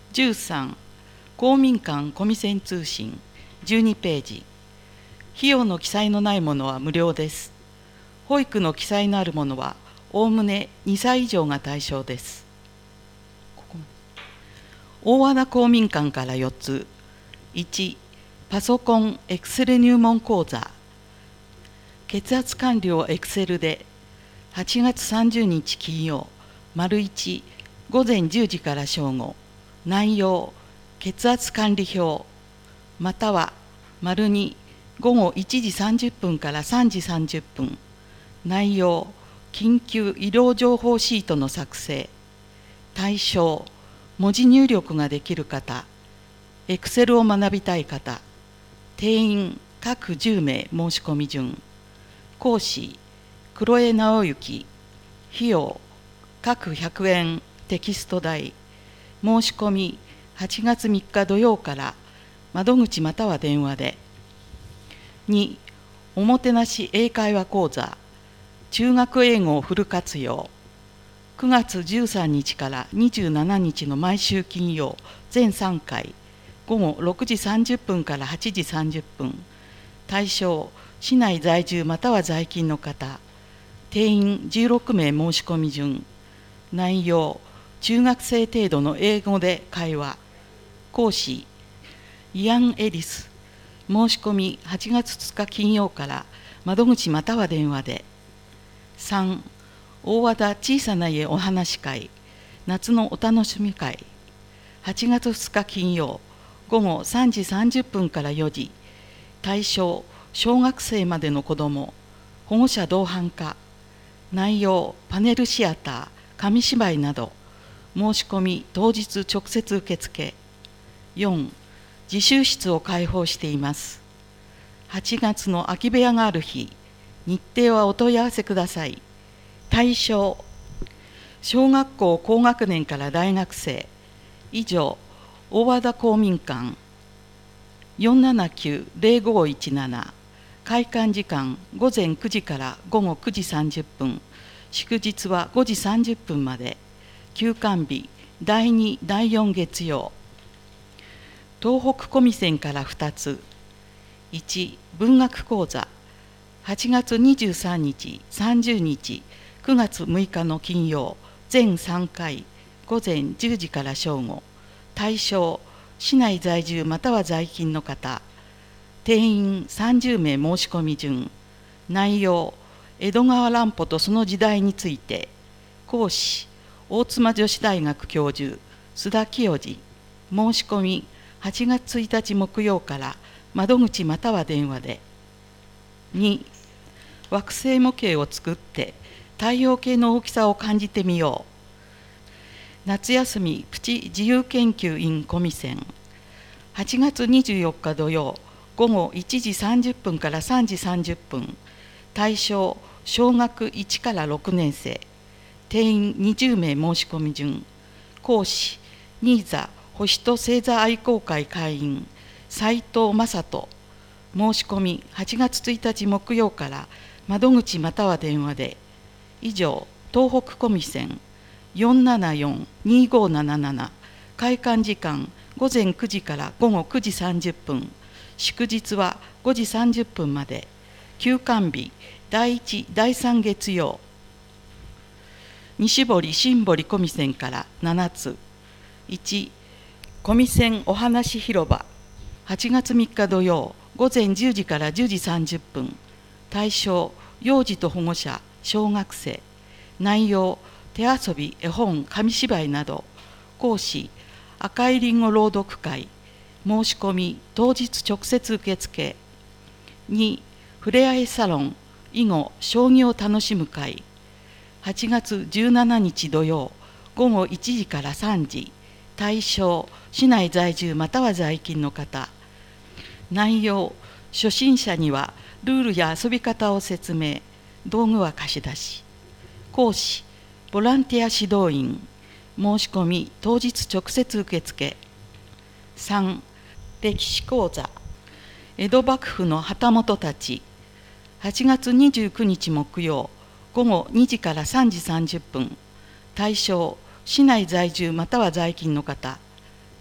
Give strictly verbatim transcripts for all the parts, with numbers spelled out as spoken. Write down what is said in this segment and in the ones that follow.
じゅうさん、公民館コミセン通信じゅうにページ。費用の記載のないものは無料です。保育の記載のあるものはおおむねにさい以上が対象です。ここまで。大和田公民館からよっつ。いち、パソコンエクセル入門講座。血圧管理をエクセルではちがつさんじゅうにち金曜、丸いち、午前じゅうじから正午。内容、血圧管理表、または丸に、午後いちじさんじゅっぷんからさんじさんじゅっぷん。内容、緊急医療情報シートの作成。対象、文字入力ができる方、エクセルを学びたい方、定員各じゅうめい申し込み順。講師、黒江直之。費用、各ひゃくえんテキスト代。申し込みはちがつみっか土曜から窓口または電話で。に、おもてなし英会話講座、中学英語をフル活用。くがつじゅうさんにちからにじゅうしちにちの毎週金曜、全さんかい、午後ろくじさんじゅっぷんからはちじさんじゅっぷん。対象、市内在住または在勤の方。定員じゅうろくめい申し込み順。内容、中学生程度の英語で会話。講師、イアン・エリス。申し込みはちがつつつか金曜から窓口または電話で。さん、大和田小さな家お話会、夏のお楽しみ会。はちがつふつか金曜、午後さんじさんじゅっぷんからよじ。対象、小学生までの子ども。保護者同伴化。内容、パネルシアター、紙芝居など。申し込み当日直接受付。よん、自習室を開放しています。はちがつの空き部屋がある日、日程はお問い合わせください。対象、小学校高学年から大学生。以上、大和田公民館。よんななきゅうぜろごいちなな。開館時間午前くじから午後くじさんじゅっぷん。祝日はごじさんじゅっぷんまで。休館日だいに、だいよん月曜。東北コミセンからふたつ。いち、文学講座。はちがつにじゅうさんにち、さんじゅうにち、くがつむいかの金曜、全さんかい、午前じゅうじから正午。対象、市内在住または在勤の方。定員さんじゅうめい申し込み順。内容、江戸川乱歩とその時代について。講師、大妻女子大学教授、須田清次。申し込みはちがつついたち木曜から窓口または電話で。に、惑星模型を作って太陽系の大きさを感じてみよう。夏休みプチ自由研究 in コミセン。はちがつにじゅうよっか土曜、午後いちじさんじゅっぷんからさんじさんじゅっぷん。対象、小学いちからろくねんせい。定員にじゅうめい申し込み順。講師、ニーザ星と星座愛好会会員、斉藤正人。申し込みはちがつついたち木曜から窓口または電話で。以上、東北コミセン。よんななよん、にごなななな。開館時間午前くじから午後くじさんじゅっぷん。祝日はごじさんじゅっぷんまで。休館日だいいち、だいさん月曜。西堀新堀コミセンからななつ。いち、コミセンお話広場。はちがつみっか土曜、午前じゅうじからじゅうじさんじゅっぷん。対象、幼児と保護者、小学生。内容、手遊び、絵本、紙芝居など。講師、赤いりんご朗読会。申し込み当日直接受付。に、ふれあいサロン、囲碁、将棋を楽しむ会。はちがつじゅうしちにち土曜、午後いちじからさんじ。対象、市内在住または在勤の方。内容、初心者にはルールや遊び方を説明。道具は貸し出し。講師、ボランティア指導員。申し込み当日直接受付。さん、歴史講座。江戸幕府の旗本たち。はちがつにじゅうくにち木曜、午後にじからさんじさんじゅっぷん。対象、市内在住または在勤の方。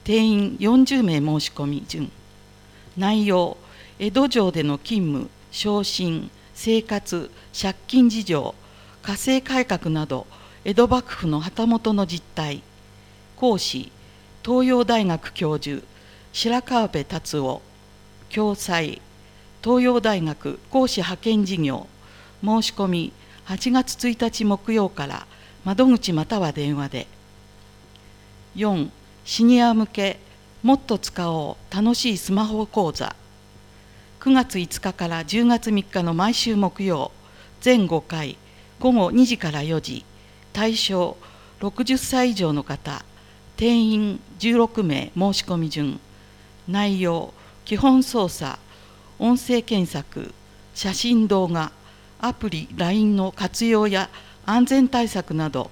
定員よんじゅうめい申し込み順。内容、江戸城での勤務、昇進、生活、借金事情、家政改革など江戸幕府の旗本の実態。講師、東洋大学教授白川辺達夫。共催、東洋大学講師派遣事業。申し込みはちがつついたち木曜から窓口または電話で。よん、シニア向けもっと使おう楽しいスマホ講座。くがついつかからじゅうがつみっかの毎週木曜、全ごかい、ごごにじからよじ、対象ろくじゅっさい以上の方、定員じゅうろくめい申し込み順。内容、基本操作、音声検索、写真動画、アプリ ライン の活用や安全対策など。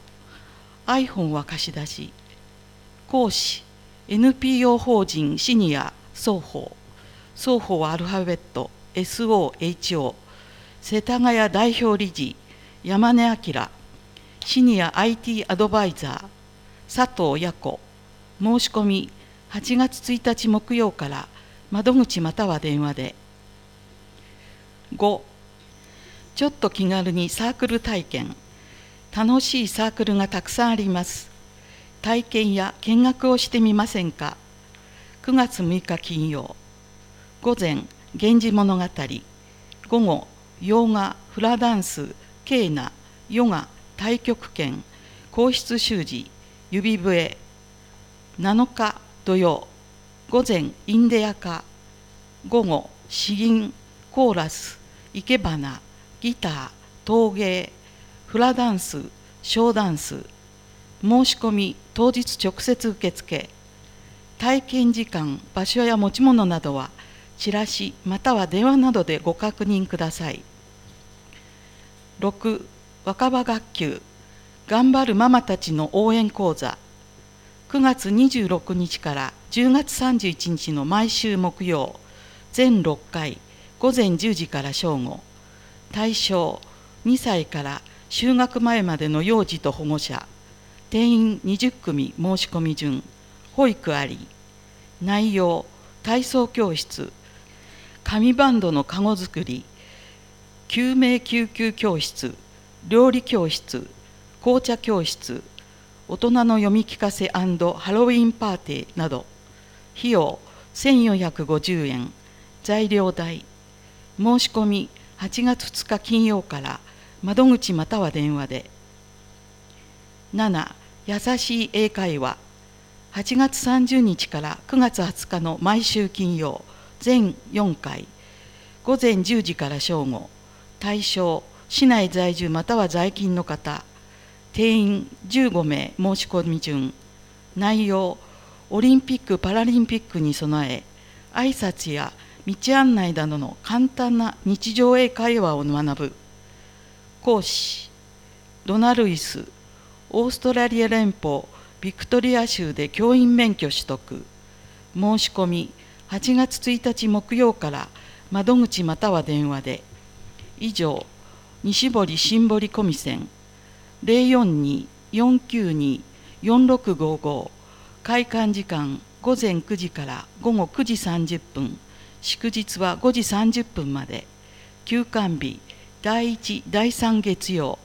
iPhone は貸し出し。講師、エヌピーオー 法人シニア双方。双方はアルファベット エスオーエイチオー。 世田谷代表理事山根明。シニア アイティー アドバイザー佐藤也子。申し込みはちがつついたち木曜から窓口または電話で。ご、ちょっと気軽にサークル体験。楽しいサークルがたくさんあります。体験や見学をしてみませんか。くがつむいか金曜。午前、源氏物語。午後、洋画、フラダンス、ケーナ、ヨガ、太極拳、皇室習字、指笛。なのか土曜。午前、インデアカ。午後、詩吟、コーラス、生け花、ギター、陶芸、フラダンス、ショーダンス。申し込み当日直接受付。体験時間、場所や持ち物などはチラシまたは電話などでご確認ください。ろく、若葉学級頑張るママたちの応援講座。くがつにじゅうろくにちからじゅうがつさんじゅういちにちの毎週木曜、全ろっかい、午前じゅうじから正午。対象にさいから就学前までの幼児と保護者。定員にじゅっくみ申し込み順。保育あり。内容、体操教室、紙バンドのかご作り、救命救急教室、料理教室、紅茶教室、大人の読み聞かせ&ハロウィンパーティーなど。費用せんよんひゃくごじゅうえん。材料代。申し込みはちがつふつか金曜から窓口または電話で。なな、優しい英会話。はちがつさんじゅうにちからくがつはつかの毎週金曜、全よんかい、午前じゅうじから正午。対象市内在住または在勤の方。定員じゅうごめい申し込み順。内容、オリンピック・パラリンピックに備え、挨拶や道案内などの簡単な日常英会話を学ぶ。講師、ドナルイス、オーストラリア連邦ビクトリア州で教員免許取得。申し込みはちがつついたち木曜から窓口または電話で。以上、西堀新堀コミセン ゼロよんに よんきゅうに よんろくごご。開館時間午前くじから午後くじさんじゅっぷん、祝日はごじさんじゅっぷんまで。休館日だいいち、だいさん月曜。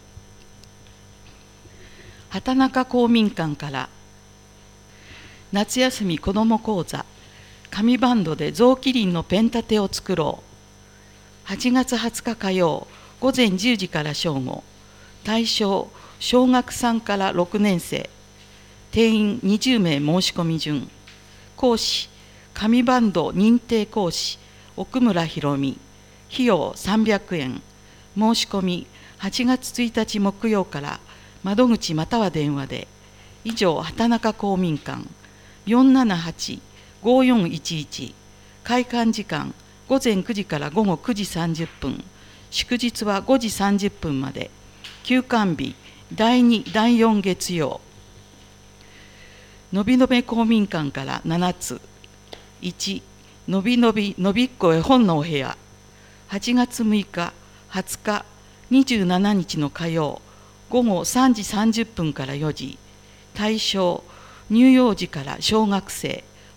畑中公民館から夏休み子ども講座、紙バンドで雑木林のペン立てを作ろう。はちがつはつか火曜、午前じゅうじから正午。対象小学さんからろくねんせい。定員にじゅうめい申し込み順。講師、紙バンド認定講師奥村博美。費用さんびゃくえん。申し込みはちがつついたち木曜から窓口または電話で。以上、畑中公民館 よんななはち ごよんいちいち。開館時間午前くじから午後くじさんじゅっぷん、祝日はごじさんじゅっぷんまで。休館日だいに、だいよん月曜。のびのび公民館からななつ。いち、のびのびのびっこ絵本のお部屋。はちがつむいか、はつか、にじゅうしちにちの火曜、午後さんじさんじゅっぷんからよじ。対象乳幼児から小学生、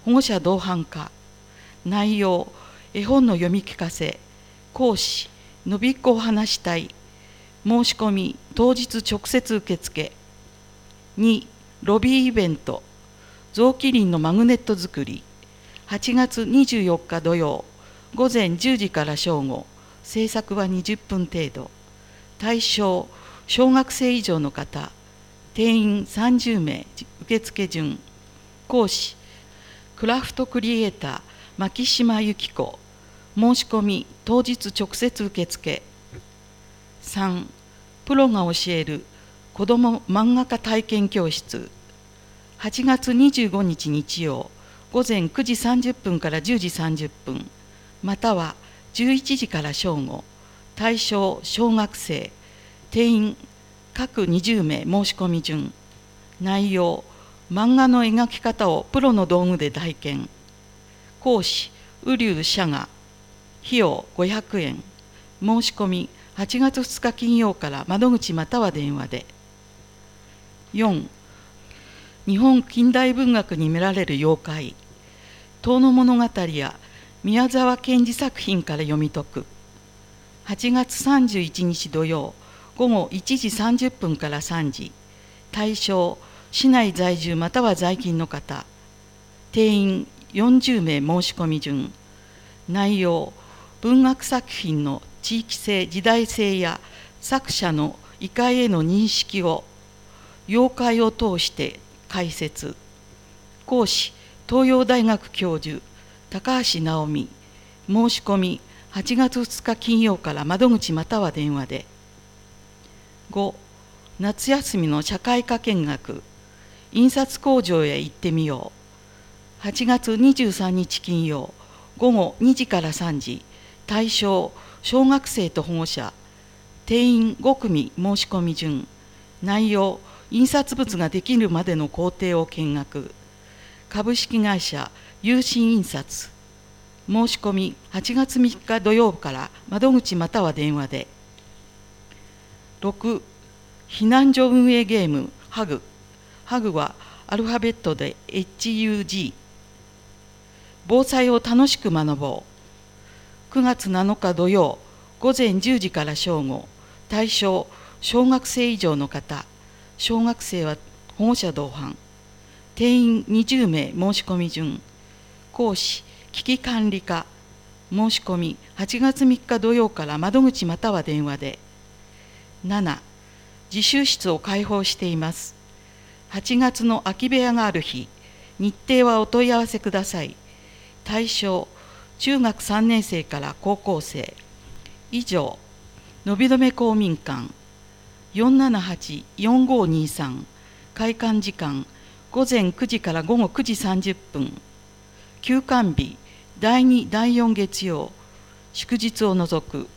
保護者同伴化。内容、絵本の読み聞かせ。講師、のびっこを話したい。申し込み、当日直接受付。に、ロビーイベント。臓器林のマグネット作り。はちがつにじゅうよっか土曜、午前じゅうじから正午。制作はにじゅっぷん程度。対象、小学生以上の方。定員さんじゅうめい、受付順。講師、クラフトクリエイター、牧島由紀子。申し込み、当日直接受付。さん、プロが教える子ども漫画家体験教室。はちがつにじゅうごにち日曜、午前くじさんじゅっぷんからじゅうじさんじゅっぷん、またはじゅういちじから正午。対象、小学生。定員各にじゅうめい、申し込み順。内容、漫画の描き方をプロの道具で体験。講師、瓜生社が。費用ごひゃくえん。申し込みはちがつふつか金曜から窓口または電話で。よん、日本近代文学に見られる妖怪。遠野物語や宮沢賢治作品から読み解く。はちがつさんじゅういちにち土曜、午後いちじさんじゅっぷんからさんじ。対象、市内在住または在勤の方。定員よんじゅうめい、申し込み順。内容、文学作品の地域性、時代性や作者の異界への認識を妖怪を通して解説。講師、東洋大学教授、高橋直美。申し込みはちがつふつか金曜から窓口または電話で。ご、夏休みの社会科見学。印刷工場へ行ってみよう。はちがつにじゅうさんにち金曜、午後にじからさんじ。対象、小学生と保護者。定員ごくみ、申し込み順。内容、印刷物ができるまでの工程を見学。株式会社有心印刷。申し込みはちがつみっか土曜から窓口または電話で。ろく、避難所運営ゲームハグ。ハグはアルファベットで エイチユージー。防災を楽しく学ぼう。くがつなのか土曜、午前じゅうじから正午。対象、小学生以上の方。小学生は保護者同伴。定員にじゅうめい、申し込み順。講師、危機管理課。申し込みはちがつみっか土曜から窓口または電話で。なな、自習室を開放しています。はちがつの空き部屋がある日、日程はお問い合わせください。対象、中学さんねんせいから高校生。以上、のびのめ公民館。よんななはちよんごにさん。開館時間、午前くじから午後くじさんじゅっぷん。休館日、だいに、だいよん月曜、祝日を除く。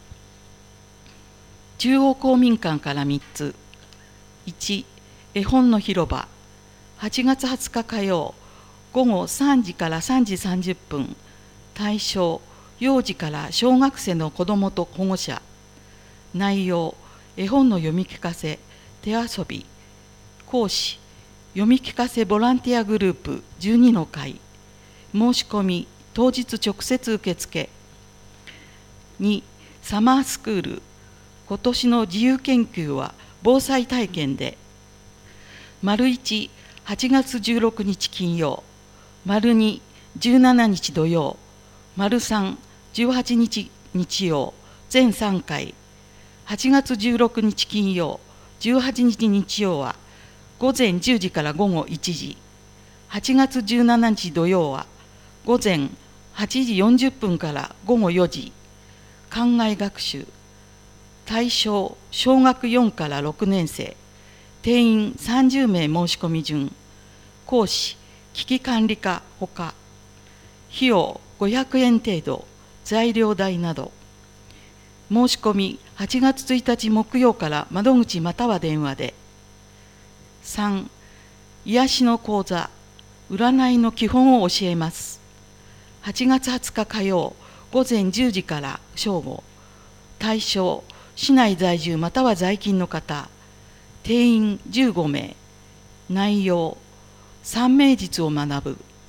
中央公民館からみっつ。いち、絵本の広場。はちがつはつか火曜、午後さんじからさんじさんじゅっぷん。対象、幼児から小学生の子どもと保護者。内容、絵本の読み聞かせ、手遊び。講師、読み聞かせボランティアグループじゅうにの会。申し込み当日直接受付。に、サマースクール。今年の自由研究は防災体験で。丸いち、はちがつじゅうろくにち金曜。丸に、じゅうしちにち土曜。丸さん、じゅうはちにち日曜。全さんかい。はちがつじゅうろくにち金曜、じゅうはちにち日曜は午前じゅうじから午後いちじ。はちがつじゅうしちにち土曜は午前はちじよんじゅっぷんから午後よじ。校外学習。対象、小学よんからろくねんせい。定員さんじゅうめい、申し込み順。講師、危機管理課ほか。費用ごひゃくえん程度。材料代など。申し込みはちがつついたち木曜から窓口または電話で。さん、癒しの講座、占いの基本を教えます。はちがつはつか火曜、午前じゅうじから正午。対象、市内在住または在勤の方。定員じゅうごめい。内容、三名術を学ぶ。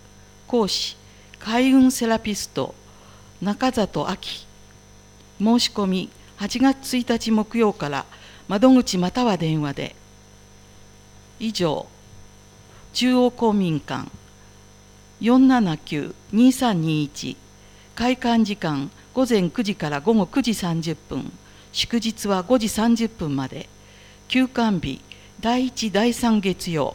講師開運セラピスト中里明。申し込みはちがつついたち木曜から窓口または電話で。以上、中央公民館 よんななきゅうにさんにいち、開館時間午前くじから午後くじさんじゅっぷん、祝日はごじさんじゅっぷんまで、休館日だいいちだいさん月曜。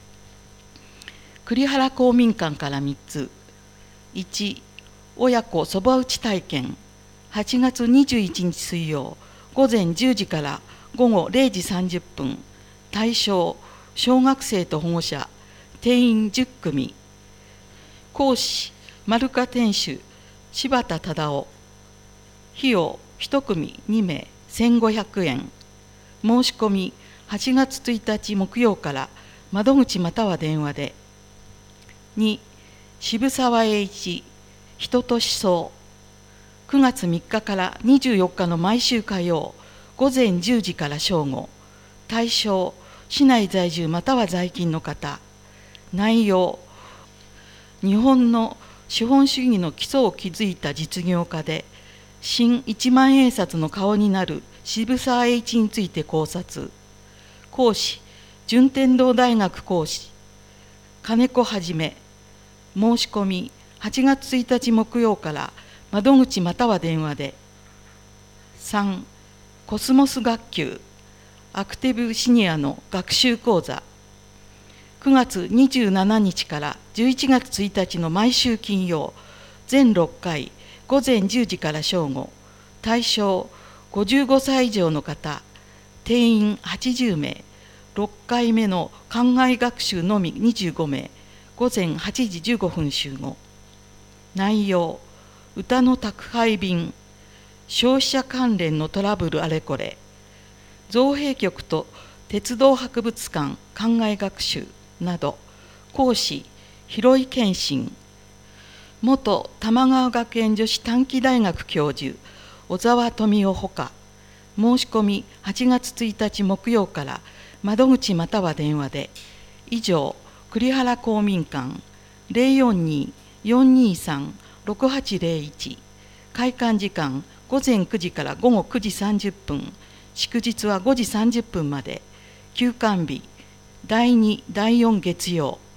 栗原公民館からみっつ。いち、親子そば打ち体験、はちがつにじゅういちにち水曜、午前じゅうじから午後れいじさんじゅっぷん、対象小学生と保護者、定員じゅっくみ。講師丸華店主柴田忠夫。費用いち組にめいせんごひゃくえん。申し込みはちがつついたち木曜から窓口または電話で。に、渋沢栄一人と思想。くがつみっかからにじゅうよっかの毎週火曜、午前じゅうじから正午。対象市内在住または在勤の方。内容、日本の資本主義の基礎を築いた実業家で、新一万円札の顔になる渋沢栄一について考察。講師順天堂大学講師金子はじめ。申し込みはちがつついたち木曜から窓口または電話で。さん、コスモス学級アクティブシニアの学習講座。くがつにじゅうしちにちからじゅういちがつついたちの毎週金曜、全ろっかい、午前じゅうじから正午。対象ごじゅうごさい以上の方。定員はちじゅうめい。ろっかいめの課外学習のみにじゅうごめい。午前はちじじゅうごふん集合。内容、歌の宅配便、消費者関連のトラブルあれこれ、造幣局と鉄道博物館考え学習など。講師広井健信。元玉川学園女子短期大学教授小沢富夫ほか。申し込みはちがつついたち木曜から窓口または電話で。以上、栗原公民館 ゼロよんに よんにさん ろくはちゼロいち。開館時間午前くじから午後くじさんじゅっぷん、祝日はごじさんじゅっぷんまで、休館日だいにだいよん月曜。